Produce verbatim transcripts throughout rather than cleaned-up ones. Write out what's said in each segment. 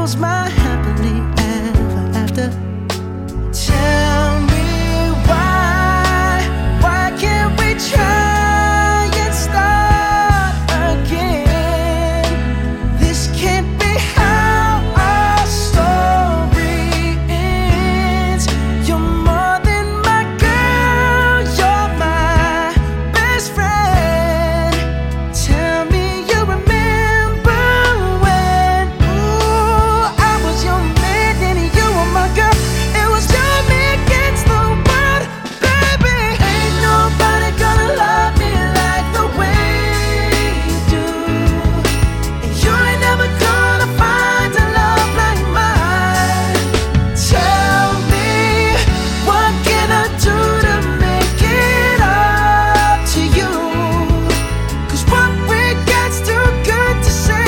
was my happily ever after. Tell me why, why can't we try and start again? This can't be how our story ends. You're more than my girl, you're my best friend. Tell me you remember when, ooh, I was your man and you were my girl. It was you, me against the world, baby. Ain't nobody gonna love me like the way you do. And you ain't never gonna find a love like mine. Tell me, what can I do to make it up to you? 'Cause what we got's too good to say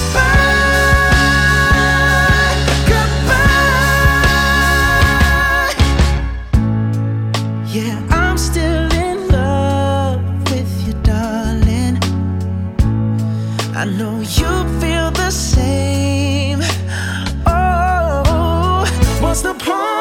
goodbye, goodbye. Yeah, I'm still in love with you, darling. I know you feel the same. Oh, what's the point?